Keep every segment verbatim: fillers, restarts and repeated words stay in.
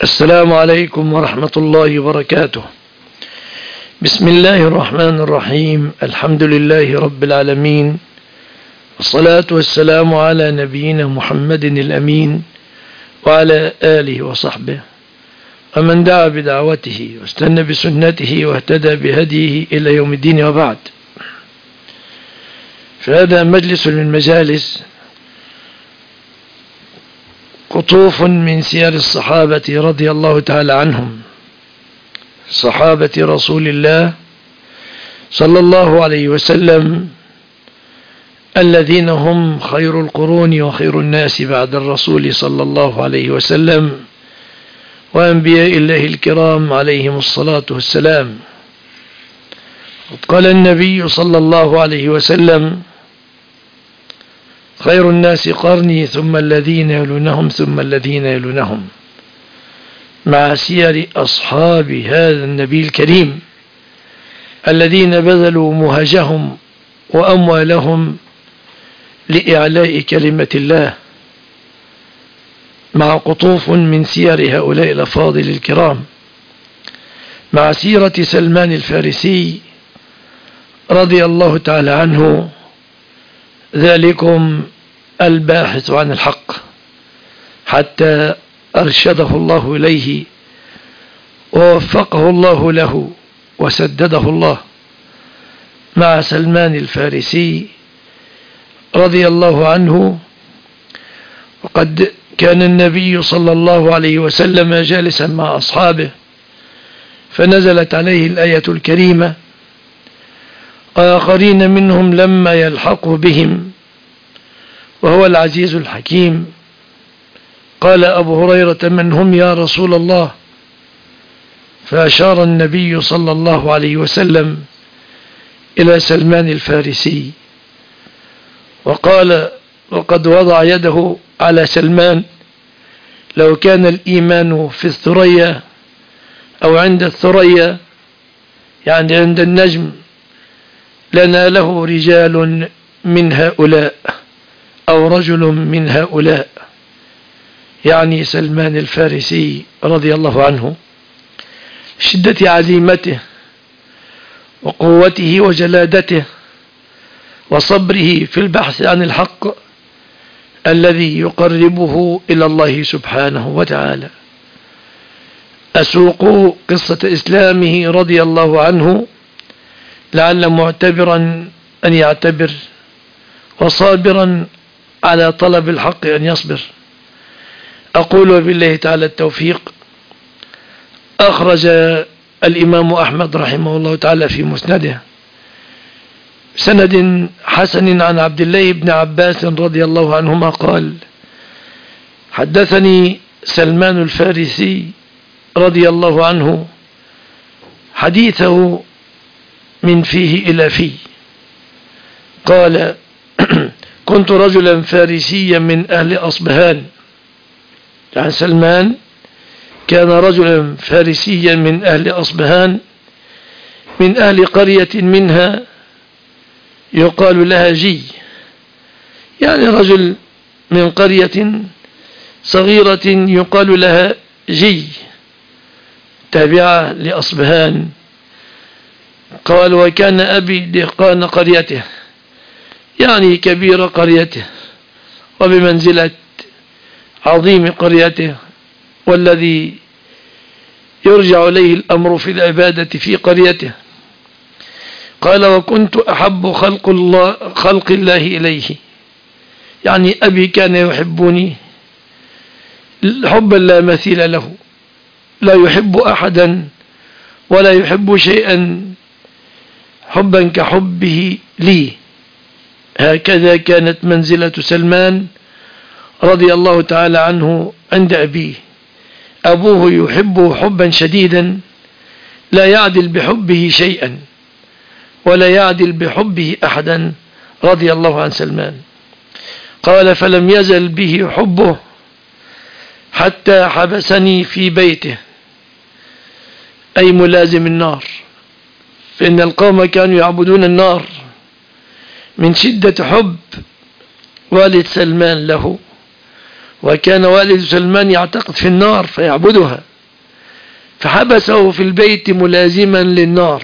السلام عليكم ورحمة الله وبركاته. بسم الله الرحمن الرحيم. الحمد لله رب العالمين، والصلاة والسلام على نبينا محمد الأمين وعلى آله وصحبه ومن دعا بدعوته واستنى بسنته واهتدى بهديه إلى يوم الدين، وبعد. فهذا مجلس من مجالس قطوف من سير الصحابة رضي الله تعالى عنهم، صحابة رسول الله صلى الله عليه وسلم، الذين هم خير القرون وخير الناس بعد الرسول صلى الله عليه وسلم، وأنبياء الله الكرام عليهم الصلاة والسلام. قال النبي صلى الله عليه وسلم: خير الناس قرني ثم الذين يلونهم ثم الذين يلونهم، مع سير أصحاب هذا النبي الكريم الذين بذلوا مهجهم وأموالهم لإعلاء كلمة الله، مع قطوف من سير هؤلاء الأفاضل الكرام، مع سيرة سلمان الفارسي رضي الله تعالى عنه، ذلكم الباحث عن الحق حتى أرشده الله إليه ووفقه الله له وسدده الله، مع سلمان الفارسي رضي الله عنه. وقد كان النبي صلى الله عليه وسلم جالسا مع أصحابه، فنزلت عليه الآية الكريمة: وآخرين منهم لما يلحقوا بهم وهو العزيز الحكيم. قال أبو هريرة: من هم يا رسول الله؟ فأشار النبي صلى الله عليه وسلم إلى سلمان الفارسي وقال: وقد وضع يده على سلمان، لو كان الإيمان في الثريا أو عند الثريا، يعني عند النجم، لناله رجال من هؤلاء أو رجل من هؤلاء، يعني سلمان الفارسي رضي الله عنه، شدة عزيمته وقوته وجلادته وصبره في البحث عن الحق الذي يقربه إلى الله سبحانه وتعالى. أسوق قصة إسلامه رضي الله عنه لعل معتبرا أن يعتبر، وصابرا على طلب الحق أن يصبر. أقول وبالله تعالى التوفيق. أخرج الإمام أحمد رحمه الله تعالى في مسنده سند حسن عن عبد الله بن عباس رضي الله عنهما قال: حدثني سلمان الفارسي رضي الله عنه حديثه من فيه إلى فيه. قال: كنت رجلا فارسيا من أهل أصبهان. عن سلمان كان رجلا فارسيا من أهل أصبهان، من أهل قرية منها يقال لها جي، يعني رجل من قرية صغيرة يقال لها جي تابعة لأصبهان. قال: وكان أبي دهقان قريته، يعني كبير قريته وبمنزلة عظيم قريته، والذي يرجع إليه الأمر في العبادة في قريته. قال: وكنت أحب خلق الله, خلق الله إليه، يعني أبي كان يحبني حبا لا مثيل له، لا يحب أحدا ولا يحب شيئا حبا كحبه لي. هكذا كانت منزلة سلمان رضي الله تعالى عنه عند أبيه. أبوه يحبه حبا شديدا لا يعدل بحبه شيئا ولا يعدل بحبه أحدا رضي الله عن سلمان. قال: فلم يزل به حبه حتى حبسني في بيته، أي ملازم النار، فإن القوم كانوا يعبدون النار من شدة حب والد سلمان له، وكان والد سلمان يعتقد في النار فيعبدها فحبسه في البيت ملازما للنار،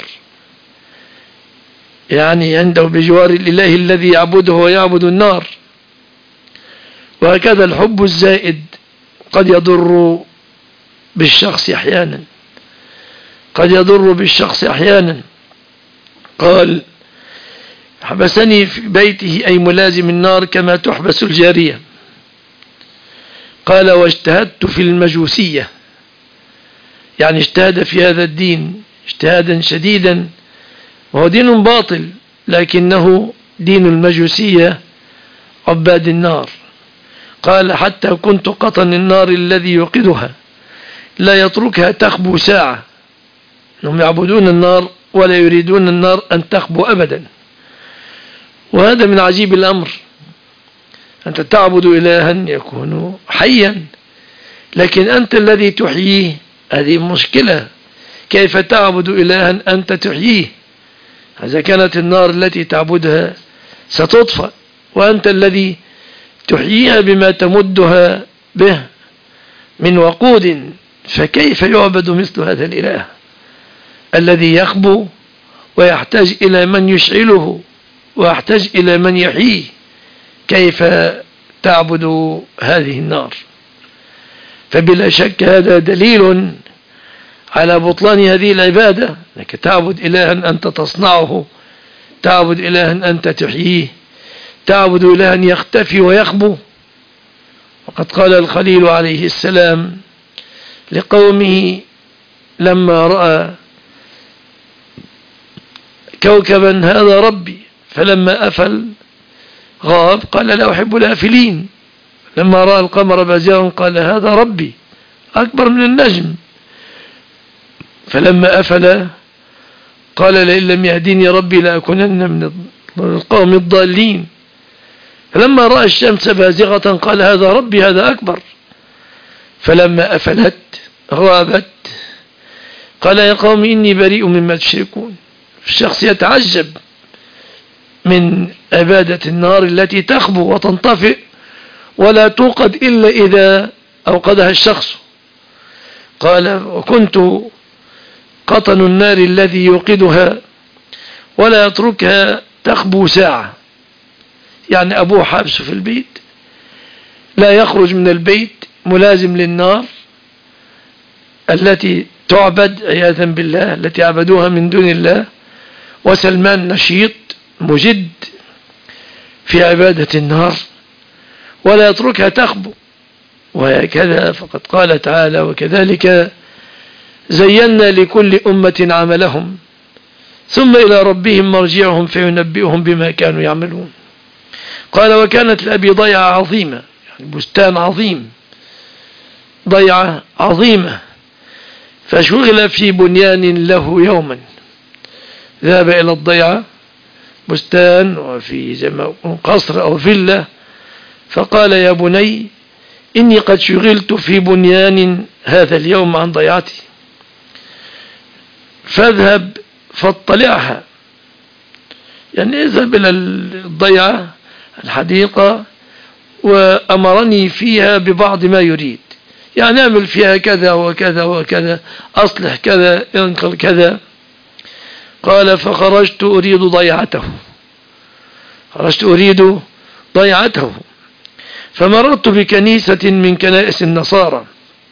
يعني عنده بجوار الإله الذي يعبده ويعبد النار. وهكذا الحب الزائد قد يضر بالشخص أحيانا، قد يضر بالشخص أحيانا. قال حبسني في بيته أي ملازم النار كما تحبس الجارية. قال واجتهدت في المجوسية، يعني اجتهد في هذا الدين اجتهادا شديدا، وهو دين باطل لكنه دين المجوسية عباد النار. قال حتى كنت قطن النار الذي يوقدها لا يتركها تخبو ساعة، انهم يعبدون النار ولا يريدون النار أن تخبو أبدا. وهذا من عجيب الأمر، أنت تعبد إلها يكون حيا لكن أنت الذي تحييه، هذه مشكلة. كيف تعبد إلها أنت تحييه؟ إذا كانت النار التي تعبدها ستطفأ وأنت الذي تحييها بما تمدها به من وقود، فكيف يعبد مثل هذا الإله الذي يخبو ويحتاج إلى من يشعله ويحتاج إلى من يحييه؟ كيف تعبد هذه النار؟ فبلا شك هذا دليل على بطلان هذه العبادة، أنك تعبد إلها أنت تصنعه، تعبد إلها أنت تحييه، تعبد إلها يختفي ويخبو. وقد قال الخليل عليه السلام لقومه لما رأى كوكبا هذا ربي، فلما أفل غاب قال لا أحب الآفلين. لما رأى القمر بازغا قال هذا ربي أكبر من النجم، فلما أفل قال لئن لم يهديني ربي لأكونن من القوم الضالين. فلما رأى الشمس بازغة قال هذا ربي هذا أكبر، فلما أفلت غابت قال يا قوم إني بريء مما تشركون. الشخص يتعجب من عبادة النار التي تخبو وتنطفئ ولا توقد إلا إذا أوقدها الشخص. قال وكنت قطن النار الذي يوقدها ولا يتركها تخبو ساعة، يعني أبوه حابسه في البيت لا يخرج من البيت ملازم للنار التي تعبد عياذا بالله، التي عبدوها من دون الله. وسلمان نشيط مجد في عبادة النار ولا يتركها تخبو. وهكذا فقد قال تعالى وكذلك زينا لكل أمة عملهم ثم إلى ربهم مرجعهم فينبئهم بما كانوا يعملون. قال وكانت لأبي ضيعة عظيمة، يعني بستان عظيم، ضيعة عظيمة، فشغل في بنيان له يوما. ذهب إلى الضيعة بستان وفي زي قصر أو فيلا، فقال يا بني إني قد شغلت في بنيان هذا اليوم عن ضيعتي، فاذهب فاطلعها، يعني اذهب إلى الضيعة الحديقة وأمرني فيها ببعض ما يريد، يعني اعمل فيها كذا وكذا وكذا، أصلح كذا، انقل كذا. قال فخرجت أريد ضيعته، خرجت أريد ضيعته فمررت بكنيسة من كنائس النصارى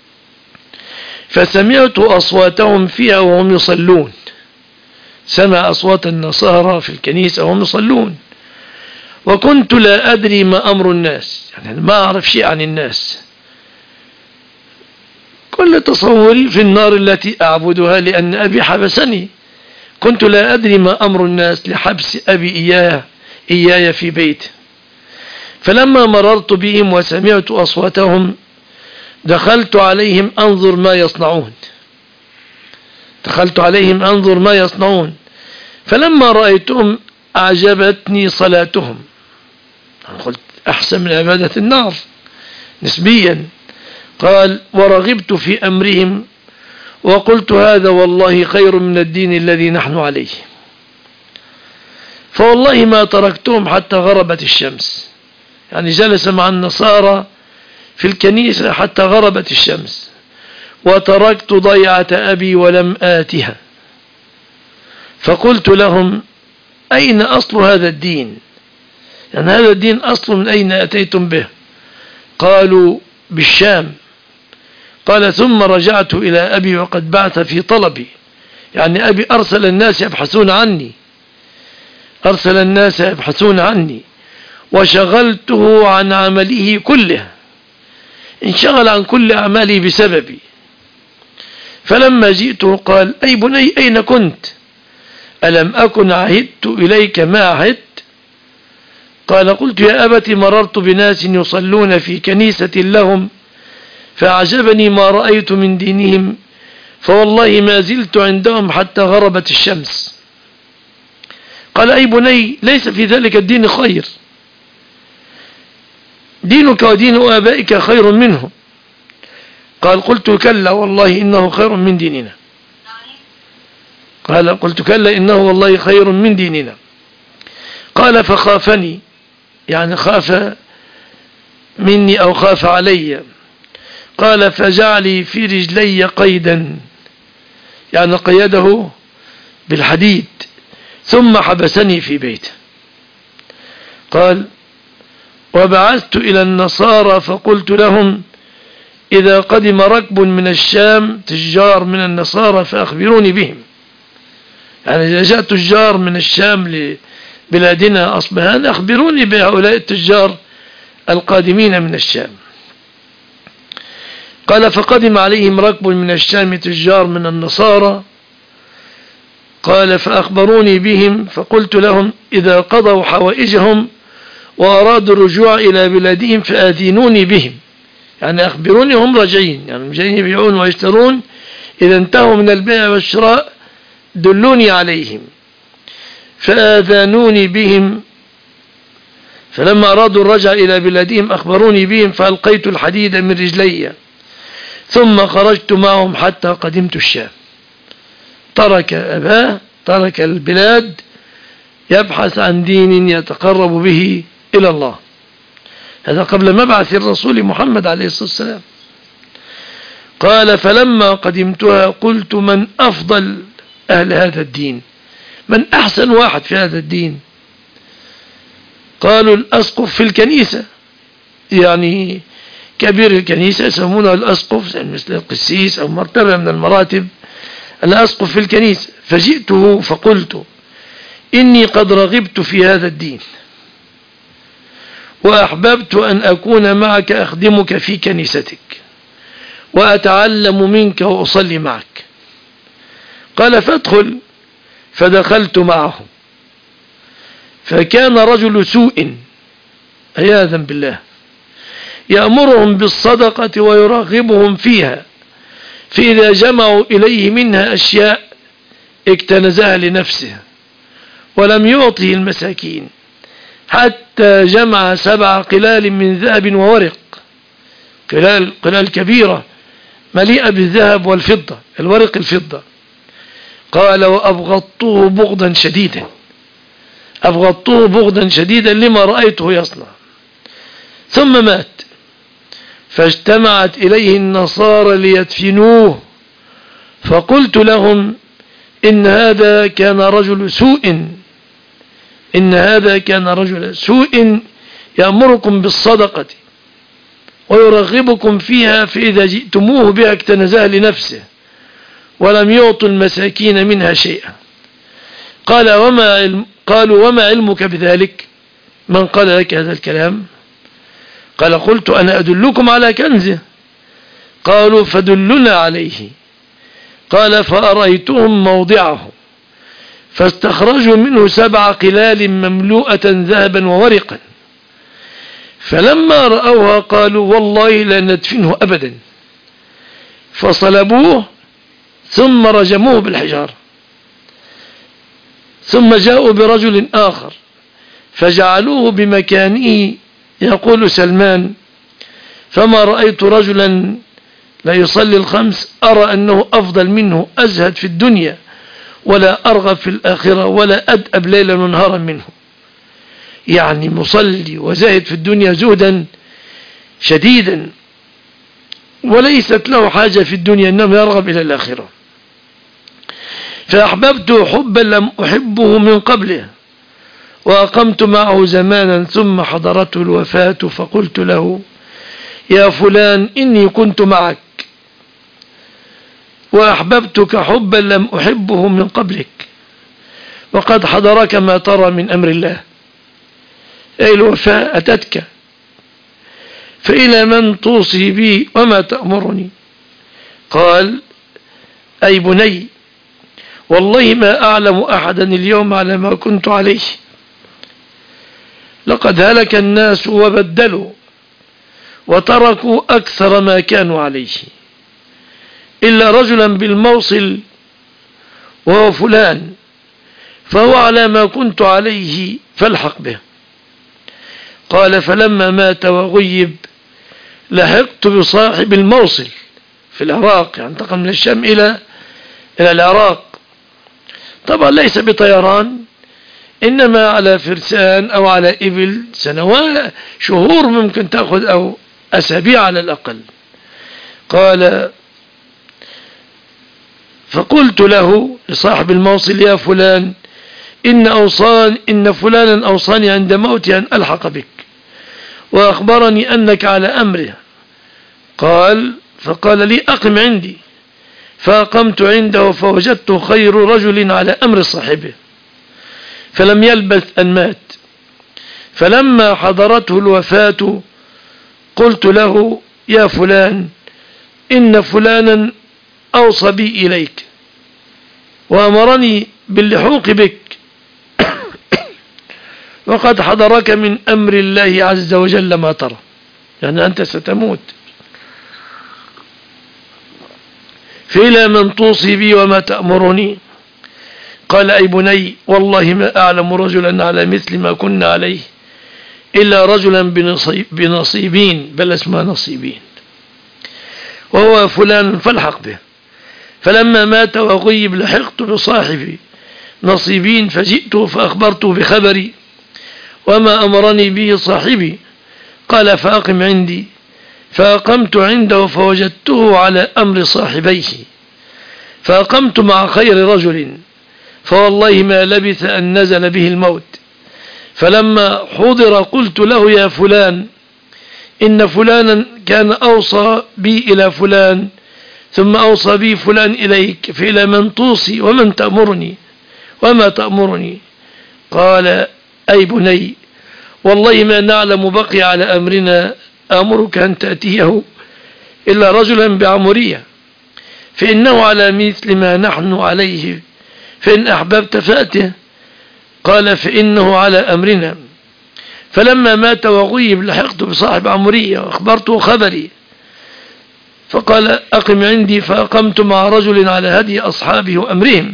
فسمعت أصواتهم فيها وهم يصلون. سمع أصوات النصارى في الكنيسة وهم يصلون، وكنت لا أدري ما أمر الناس، يعني ما أعرف شيء عن الناس. كل تصوري في النار التي أعبدها لأن أبي حبسني، كنت لا أدري ما أمر الناس لحبس أبي إياه إياي في بيته. فلما مررت بهم وسمعت أصواتهم دخلت عليهم أنظر ما يصنعون دخلت عليهم أنظر ما يصنعون فلما رأيتهم أعجبتني صلاتهم. قلت أحسن من عبادة النار نسبيا. قال ورغبت في أمرهم وقلت هذا والله خير من الدين الذي نحن عليه، فوالله ما تركتهم حتى غربت الشمس، يعني جلس مع النصارى في الكنيسة حتى غربت الشمس. وتركت ضيعة أبي ولم آتها. فقلت لهم: أين أصل هذا الدين؟ يعني هذا الدين أصل من أين أتيتم به؟ قالوا: بالشام. قال: ثم رجعت إلى أبي وقد بعث في طلبي، يعني أبي أرسل الناس يبحثون عني أرسل الناس يبحثون عني وشغلته عن عمله كله، انشغل عن كل أعمالي بسببي. فلما جئته قال: أي بني أين كنت؟ ألم أكن عهدت إليك ما عهدت؟ قال: قلت: يا أبت مررت بناس يصلون في كنيسة لهم فأعجبني ما رأيت من دينهم، فوالله ما زلت عندهم حتى غربت الشمس. قال: أي بني ليس في ذلك الدين خير، دينك ودين آبائك خير منه. قال: قلت: كلا والله إنه خير من ديننا. قال: قلت: كلا إنه والله خير من ديننا. قال: فخافني، يعني خاف مني أو خاف علي. قال: فجعلي في رجلي قيدا، يعني قيده بالحديد، ثم حبسني في بيته. قال: وبعثت إلى النصارى فقلت لهم: إذا قدم ركب من الشام تجار من النصارى فأخبروني بهم، يعني إذا جاء تجار من الشام لبلادنا أصبهان أخبروني بهؤلاء التجار القادمين من الشام. قال: فقدم عليهم ركب من الشام تجار من النصارى. قال: فأخبروني بهم فقلت لهم: إذا قضوا حوائجهم وأرادوا الرجوع إلى بلادهم فآذنوني بهم، يعني أخبروني هم راجعين، يعني جايين يبيعون ويشترون، إذا انتهوا من البيع والشراء دلوني عليهم. فآذنوني بهم، فلما أرادوا الرجع إلى بلادهم أخبروني بهم، فألقيت الحديد من رجلي ثم خرجت معهم حتى قدمت الشام. ترك أباه، ترك البلاد، يبحث عن دين يتقرب به إلى الله. هذا قبل مبعث الرسول محمد عليه الصلاة والسلام. قال: فلما قدمتها قلت: من أفضل أهل هذا الدين؟ من أحسن واحد في هذا الدين؟ قالوا: الأسقف في الكنيسة، يعني كبير الكنيسة يسمونه الأسقف، مثل القسيس أو مرتبة من المراتب، الأسقف في الكنيسة. فجئته فقلت: إني قد رغبت في هذا الدين وأحببت أن أكون معك أخدمك في كنيستك وأتعلم منك وأصلي معك. قال: فادخل. فدخلت معه، فكان رجل سوء عياذا بالله، يأمرهم بالصدقة ويرغبهم فيها، فإذا جمعوا إليه منها أشياء اكتنزها لنفسه ولم يعطه المساكين، حتى جمع سبع قلال من ذهب وورق، قلال, قلال كبيرة مليئة بالذهب والفضة، الورق الفضة. قال: وأبغضته بغضا شديدا، أبغضته بغضا شديدا لما رأيته يصنع. ثم مات، فاجتمعت إليه النصارى ليدفنوه، فقلت لهم: إن هذا كان رجل سوء إن هذا كان رجل سوء يأمركم بالصدقة ويرغبكم فيها، فإذا جئتموه بها اكتنزها لنفسه ولم يعطوا المساكين منها شيئا. قال: وما علم قالوا: وما علمك بذلك؟ من قال لك هذا الكلام؟ قال: قلت: أنا أدلكم على كنزه. قالوا: فدلنا عليه. قال: فأرأيتهم موضعه، فاستخرجوا منه سبع قلال مملوءة ذهبا وورقا، فلما رأوها قالوا: والله لا ندفنه أبدا، فصلبوه ثم رجموه بالحجارة. ثم جاءوا برجل آخر فجعلوه بمكانه. يقول سلمان: فما رأيت رجلا لا يصلي الخمس أرى أنه أفضل منه، أزهد في الدنيا ولا أرغب في الآخرة ولا أدأب ليلا ونهارا منه. يعني مصلي وزاهد في الدنيا زهدا شديدا، وليست له حاجة في الدنيا، إنما يرغب إلى الآخرة. فأحببته حبا لم أحبه من قبله، وأقمت معه زمانا ثم حضرته الوفاة فقلت له: يا فلان إني كنت معك وأحببتك حبا لم أحبه من قبلك، وقد حضرك ما ترى من أمر الله، أي الوفاة أتتك، فإلى من توصي بي وما تأمرني؟ قال: أي بني، والله ما أعلم أحدا اليوم على ما كنت عليه، لقد هلك الناس وبدلوا وتركوا أكثر ما كانوا عليه، إلا رجلا بالموصل وهو فلان، فهو على ما كنت عليه فالحق به. قال: فلما مات وغيب لحقت بصاحب الموصل في العراق، يعني انتقل من الشام إلى إلى العراق، طبعا ليس بطيران، إنما على فرسان أو على إبل، سنوات شهور ممكن تأخذ أو أسابيع على الأقل. قال: فقلت له لصاحب الموصل: يا فلان إن أوصان إن فلانا أوصاني عند موتي أن ألحق بك، وأخبرني أنك على أمره. قال: فقال لي: أقم عندي، فأقمت عنده فوجدته خير رجل على أمر صاحبه، فلم يلبث أن مات. فلما حضرته الوفاة قلت له: يا فلان إن فلانا أوصى بي إليك وأمرني باللحوق بك، وقد حضرك من أمر الله عز وجل ما ترى، يعني أنت ستموت، فإلى من توصي بي وما تأمرني؟ قال: أي بني، والله ما أعلم رجلا على مثل ما كنا عليه إلا رجلا بنصيب بنصيبين، بل اسمها نصيبين، وهو فلان فالحق به. فلما مات وغيب لحقت بصاحبي نصيبين، فجئته فأخبرته بخبري وما أمرني به صاحبي. قال: فأقم عندي، فأقمت عنده فوجدته على أمر صاحبيه، فأقمت مع خير رجل، فوالله ما لبث أن نزل به الموت. فلما حضر قلت له: يا فلان إن فلانا كان أوصى بي إلى فلان، ثم أوصى بي فلان إليك، فإلى من توصي ومن تأمرني وما تأمرني؟ قال: أي بني، والله ما نعلم بقي على أمرنا أمرك أن تأتيه إلا رجلا بعمرية، فإنه على مثل ما نحن عليه، فإن أحببت فأته. قال: فإنه على أمرنا. فلما مات وغيب لحقت بصاحب عمرية وأخبرته خبري، فقال: أقم عندي، فأقمت مع رجل على هدي أصحابه وأمرهم.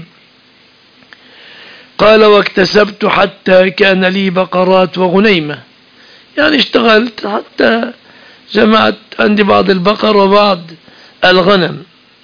قال: واكتسبت حتى كان لي بقرات وغنيمة، يعني اشتغلت حتى جمعت عندي بعض البقر وبعض الغنم.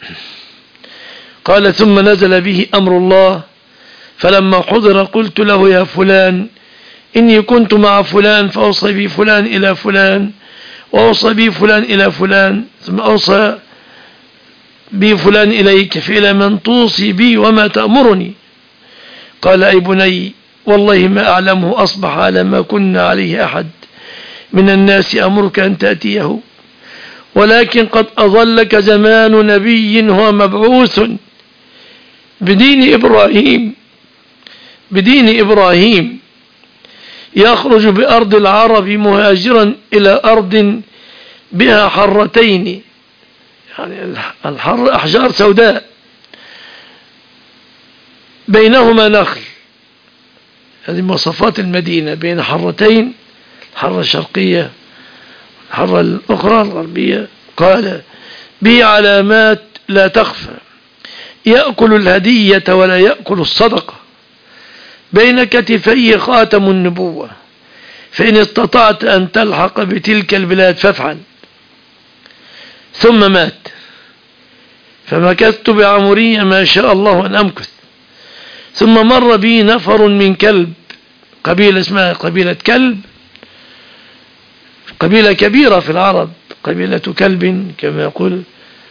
قال: ثم نزل به أمر الله، فلما حضر قلت له: يا فلان إني كنت مع فلان فأوصى بي فلان إلى فلان، وأوصى بي فلان إلى فلان، ثم أوصى بي فلان إليك، فإلى من توصي بي وما تأمرني؟ قال: أي بني، والله ما أعلمه أصبح على ما كنا عليه أحد من الناس أمرك أن تأتيه، ولكن قد أظلك زمان نبي هو مبعوث بدين إبراهيم بدين إبراهيم يخرج بأرض العرب مهاجرا إلى أرض بها حرتين، يعني الحر أحجار سوداء بينهما نخل، هذه مواصفات المدينة، بين حرتين، الحرة الشرقية الحرة الأخرى الغربية. قال: به علامات لا تخفى، يأكل الهدية ولا يأكل الصدقة، بين كتفيه خاتم النبوة، فإن استطعت أن تلحق بتلك البلاد فافعل. ثم مات، فمكثت بعمرية ما شاء الله أن أمكث. ثم مر بي نفر من كلب، قبيلة اسمها قبيلة كلب، قبيلة كبيرة في العرب، قبيلة كلب كما يقول.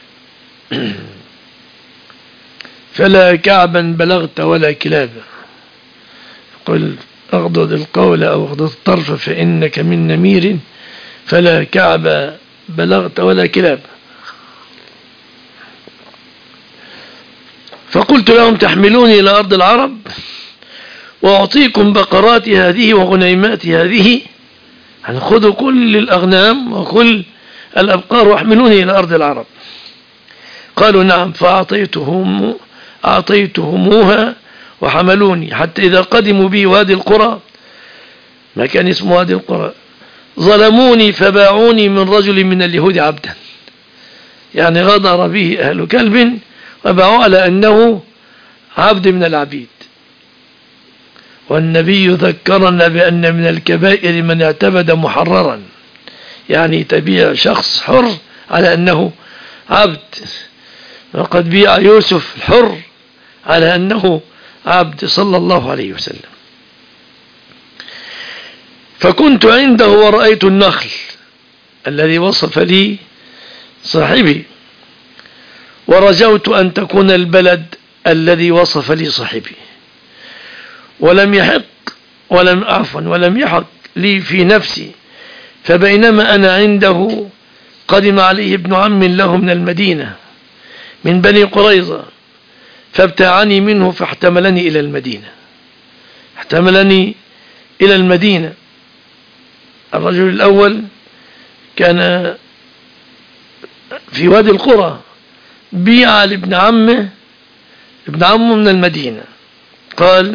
فلا كعبا بلغت ولا كلابا، قل اغضض القول أو اغضض الطرف فإنك من نمير، فلا كعب بلغت ولا كلاب. فقلت لهم تحملوني إلى أرض العرب وأعطيكم بقرات هذه وغنيمات هذه، يعني خذوا كل الأغنام وكل الأبقار واحملوني إلى أرض العرب. قالوا نعم، فأعطيتهم أعطيتهموها وحملوني حتى إذا قدموا بي وادي القرى، ما كان اسمه وادي القرى، ظلموني فباعوني من رجل من اليهود عبدا، يعني غدر به أهل كلب وباعوا على أنه عبد من العبيد. والنبي ذكرنا بأن من الكبائر من اعتبد محررا، يعني تبيع شخص حر على أنه عبد، وقد بيع يوسف الحر على أنه عبد صلى الله عليه وسلم. فكنت عنده ورأيت النخل الذي وصف لي صاحبي، ورجوت أن تكون البلد الذي وصف لي صاحبي، ولم يحق ولم عفوا ولم يحق لي في نفسي. فبينما أنا عنده قدم عليه ابن عم له من المدينة من بني قريظة، فابتاعني منه فاحتملني إلى المدينة احتملني إلى المدينة. الرجل الأول كان في وادي القرى، بيع لابن عمه ابن عمه من المدينة، قال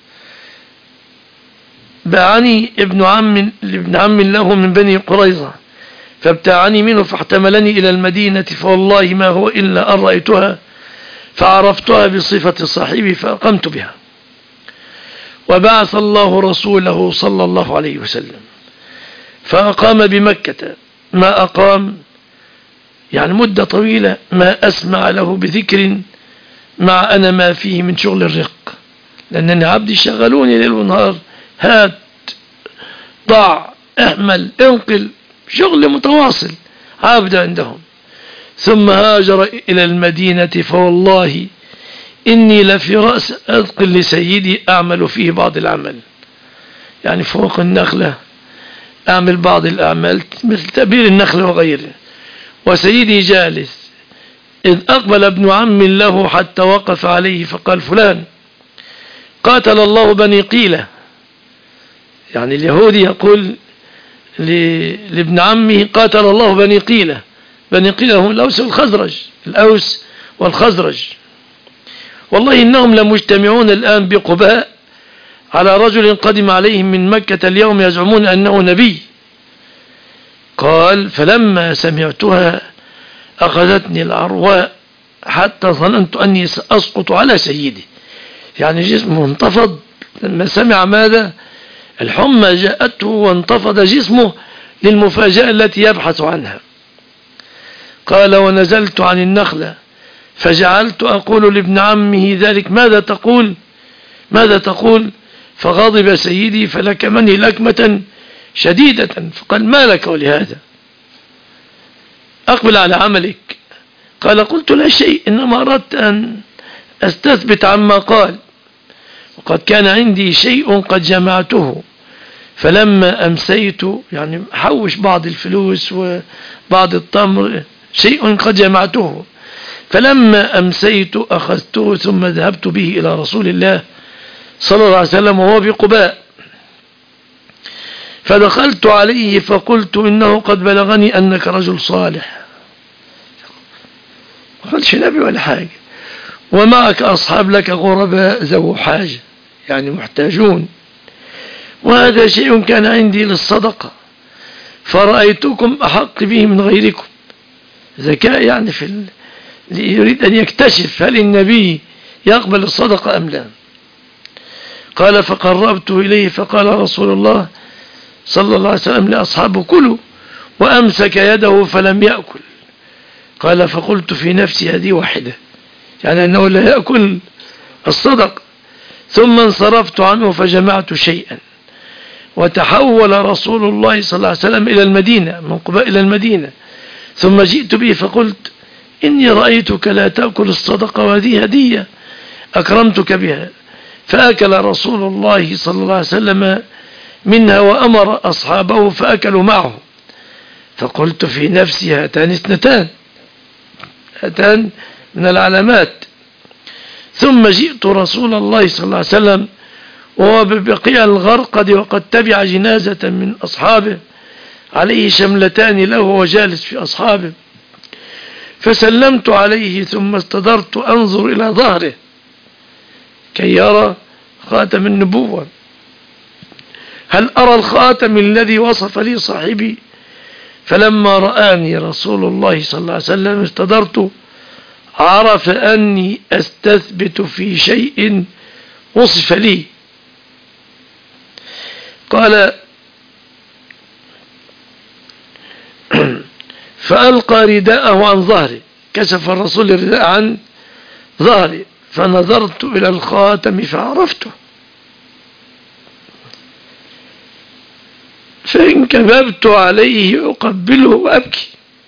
باعني ابن عم لابن عم له من بني قريظة فابتاعني منه فاحتملني إلى المدينة، فوالله ما هو إلا أن رأيتها فعرفتها بصفة صاحبي فأقمت بها. وبعث الله رسوله صلى الله عليه وسلم فأقام بمكة ما أقام، يعني مدة طويلة، ما أسمع له بذكر مع أنا ما فيه من شغل الرق، لأنني عبدي شغلوني ليل ونهار، هات ضع احمل انقل، شغل متواصل عبد عندهم. ثم هاجر إلى المدينة، فوالله إني لفي رأس أذقل لسيدي أعمل فيه بعض العمل، يعني فوق النخلة أعمل بعض الأعمال مثل تأبير النخلة وغيره، وسيدي جالس، إذ أقبل ابن عم له حتى وقف عليه فقال فلان قاتل الله بني قيلة، يعني اليهودي يقول لابن عمه قاتل الله بني قيلة. بني قيلة هم الأوس والخزرج، الأوس والخزرج. والله إنهم لمجتمعون الآن بقباء على رجل قدم عليهم من مكة اليوم يزعمون أنه نبي. قال فلما سمعتها أخذتني العرواء حتى ظننت أني سأسقط على سيدي، يعني جسمه انتفض لما سمع ماذا؟ الحمى جاءته وانتفض جسمه للمفاجأة التي يبحث عنها. قال ونزلت عن النخلة فجعلت أقول لابن عمه ذلك ماذا تقول ماذا تقول فغضب سيدي فلكمني لكمة شديدة، فقال ما لك ولهذا؟ أقبل على عملك. قال قلت لا شيء، إنما أردت أن أستثبت عما قال، وقد كان عندي شيء قد جمعته، فلما أمسيت، يعني حوش بعض الفلوس وبعض التمر، شيء قد جمعته، فلما أمسيت أخذته ثم ذهبت به إلى رسول الله صلى الله عليه وسلم وهو بقباء، فدخلت عليه فقلت إنه قد بلغني أنك رجل صالح، ما قلتش نبي ولا حاجة، ومعك أصحاب لك غرباء ذو حاجة، يعني محتاجون، وهذا شيء كان عندي للصدقة، فرأيتكم أحق به من غيركم. ذكاء يعني في ال... يريد أن يكتشف هل النبي يقبل الصدقة أم لا. قال فقربته إليه فقال رسول الله صلى الله عليه وسلم لأصحابه كلوا، وأمسك يده فلم يأكل. قال فقلت في نفسي هذه واحدة، يعني أنه لا يأكل الصدق. ثم انصرفت عنه فجمعت شيئا، وتحول رسول الله صلى الله عليه وسلم إلى المدينة، من قباء إلى المدينة، ثم جئت به فقلت إني رأيتك لا تأكل الصدقة وهذه هدية أكرمتك بها. فأكل رسول الله صلى الله عليه وسلم منها وأمر أصحابه فأكلوا معه. فقلت في نفسي هاتان اثنتان، هاتان من العلامات. ثم جئت رسول الله صلى الله عليه وسلم وهو ببقيع الغرقد وقد تبع جنازة من أصحابه عليه شملتان له وجالس في أصحابه، فسلمت عليه ثم استدرت أنظر إلى ظهره كي يرى خاتم النبوة، هل أرى الخاتم الذي وصف لي صاحبي؟ فلما رآني رسول الله صلى الله عليه وسلم استدرت، عرف أني أستثبت في شيء وصف لي. قال فألقى رداءه عن ظهري، كشف الرسول الرداء عن ظهري، فنظرت إلى الخاتم فعرفته، فانكببت عليه أقبله وأبكي.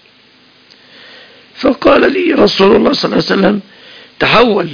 فقال لي رسول الله صلى الله عليه وسلم تحول،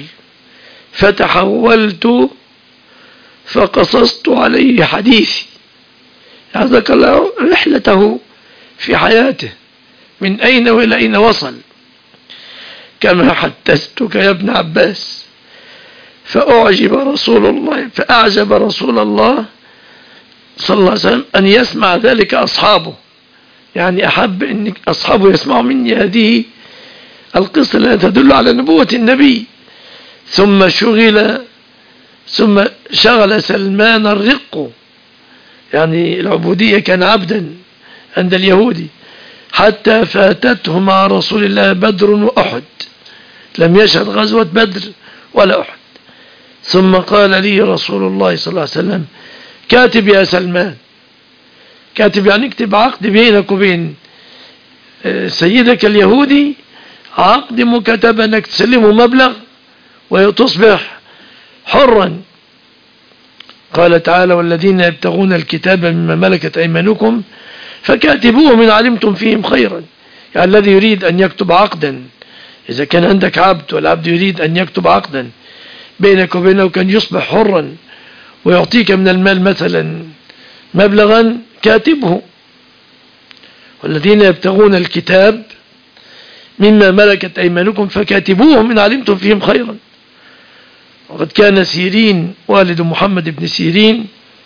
فتحولت فقصصت عليه حديثي، ذكر له رحلته في حياته من أين وإلى أين وصل، كما حدثتك يا ابن عباس. فأعجب رسول الله فأعجب رسول الله صلى الله عليه وسلم أن يسمع ذلك أصحابه، يعني أحب أن أصحابه يسمعوا مني هذه القصة التي تدل على نبوة النبي. ثم شغل ثم شغل سلمان الرق، يعني العبودية، كان عبدا عند اليهودي، حتى فاتته مع رسول الله بدر وأحد، لم يشهد غزوة بدر ولا أحد. ثم قال لي رسول الله صلى الله عليه وسلم كاتب يا سلمان، كاتب يعني اكتب عقد بينك وبين سيدك اليهودي، عقد مكاتبة انك تسلمه مبلغ وتصبح حرا. قال تعالى والذين يبتغون الكتاب مما ملكت أيمانكم فكاتبوهم إن علمتم فيهم خيرا، يعني الذي يريد أن يكتب عقدا، إذا كان عندك عبد والعبد يريد أن يكتب عقدا بينك وبينه كان يصبح حرا ويعطيك من المال مثلا مبلغا، كاتبه. والذين يبتغون الكتاب مما ملكت أيمانكم فكاتبوهم إن علمتم فيهم خيرا. وقد كان سيرين والد محمد بن سيرين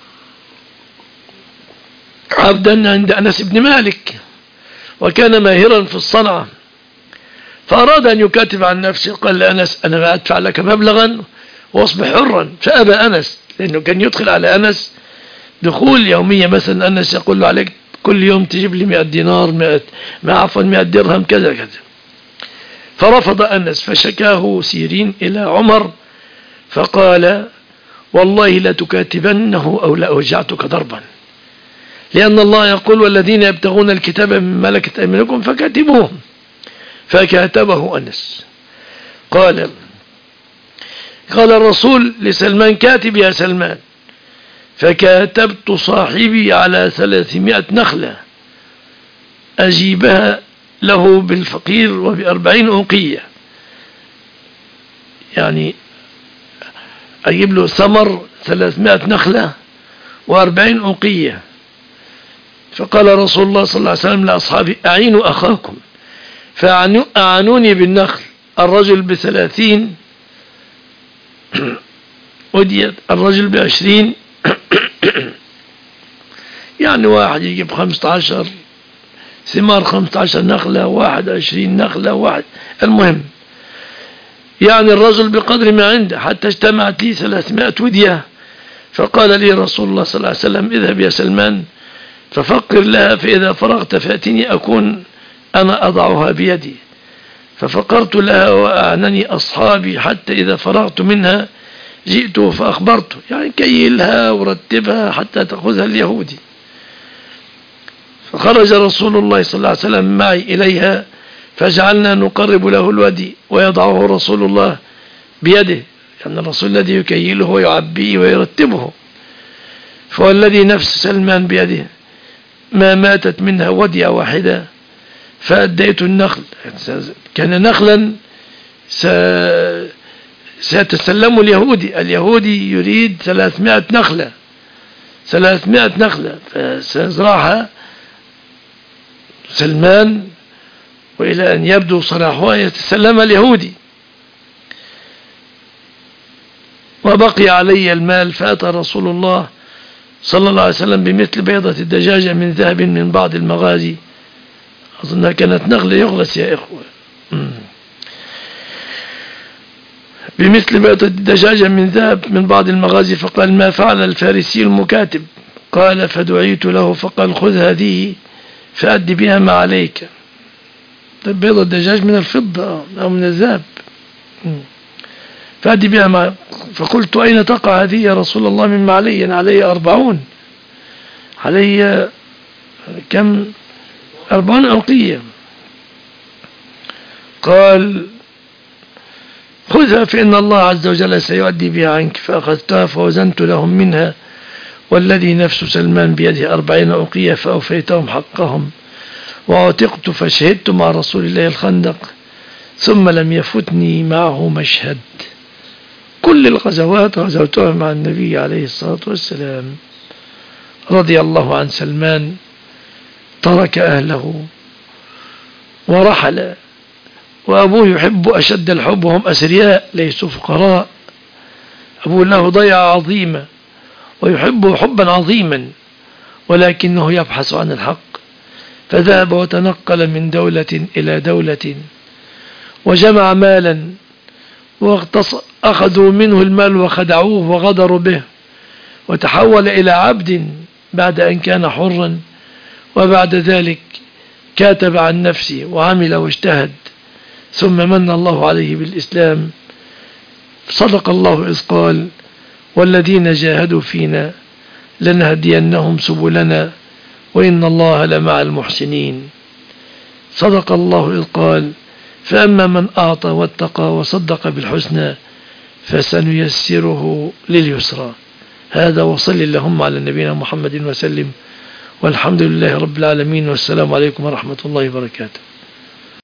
عبدا عند أنس بن مالك، وكان ماهرا في الصنعة، فأراد أن يكاتب عن نفسه، قال لأنس أنا أدفع لك مبلغا واصبح حرا، فأبى أنس، لأنه كان يدخل على أنس دخول يومية، مثلا أنس يقول له عليك كل يوم تجيب لي مئة دينار، مئة ما عفوا مئة درهم كذا كذا. فرفض أنس، فشكاه سيرين إلى عمر فقال والله لا تكاتبنه أو لا أوجعتك ضربا، لأن الله يقول والذين يبتغون الكتاب من ملكت أيمانكم فكاتبوهم. فكاتبه أنس. قال قال الرسول لسلمان كاتب يا سلمان، فكاتبت صاحبي على ثلاثمائة نخلة أجيبها له بالفقير وبأربعين أوقية، يعني أجيب له ثمر ثلاثمائة نخلة وأربعين أوقية. فقال رسول الله صلى الله عليه وسلم لأصحابه أعينوا أخاكم، فأعانوني بالنخل، الرجل بثلاثين وديت، الرجل بعشرين يعني واحد يجيب خمسة عشر ثمار، خمسة عشر نخلة، واحد عشرين نخلة، واحد، المهم يعني الرجل بقدر ما عنده، حتى اجتمعت لي ثلاثمائة ودية. فقال لي رسول الله صلى الله عليه وسلم اذهب يا سلمان ففقر لها، فإذا فرغت فأتني أكون أنا أضعها بيدي. ففقرت لها وأعنني أصحابي، حتى إذا فرغت منها جئته فأخبرته، يعني كيلها ورتبها حتى تأخذها اليهودي. فخرج رسول الله صلى الله عليه وسلم معي إليها، فجعلنا نقرب له الودي ويضعه رسول الله بيده، يعني الرسول الذي يكيله ويعبيه ويرتبه. فوالذي نفس سلمان بيده ما ماتت منها ودية واحدة، فأديت النخل، كان نخلا سيتسلم اليهودي اليهودي يريد ثلاثمائة نخلة ثلاثمائة نخلة فسيزرعها سلمان، وإلى أن يبدو صلاحها يتسلم اليهودي. وبقي علي المال، فأتى رسول الله صلى الله عليه وسلم بمثل بيضة الدجاجة من ذهب من بعض المغازي، أظنها كانت نخلة يغلس يا إخوة، بمثل بيضة الدجاجة من ذهب من بعض المغازي، فقال: ما فعل الفارسي المكاتب؟ قال: فدعيت له فقال: خذ هذه فأدي بها ما عليك. بيضة الدجاج من الفضة أو من الذهب، فأدي بها ما. فقلت: أين تقع هذه يا رسول الله مما علي؟ أنا علي أربعون، علي كم؟ أربعون أوقية. قال: خذها فإن الله عز وجل سيؤدي بها عنك. فأخذتها فوزنت لهم منها والذي نفس سلمان بيده أربعين أوقية، فأوفيتهم حقهم وعتقت، فشهدت مع رسول الله الخندق، ثم لم يفتني معه مشهد. كل الغزوات غزوتها مع النبي عليه الصلاة والسلام. رضي الله عن سلمان، ترك أهله ورحل، وأبوه يحب أشد الحب وهم أثرياء ليسوا فقراء. أبوه له ضيعة عظيمة ويحبه حبا عظيما، ولكنه يبحث عن الحق، فذهب وتنقل من دولة إلى دولة وجمع مالا، وأخذوا منه المال وخدعوه وغدروا به، وتحول إلى عبد بعد أن كان حرا، وبعد ذلك كاتب عن نفسه وعمل واجتهد، ثم من الله عليه بالإسلام. صدق الله إذ قال: والذين جاهدوا فينا لنهدينهم سبلنا وإن الله لمع المحسنين. صدق الله إذ قال: فأما من أعطى واتقى وصدق بالحسنى فسنيسره لليسرى. هذا، وصل اللهم على نبينا محمد وسلم، والحمد لله رب العالمين، والسلام عليكم ورحمة الله وبركاته.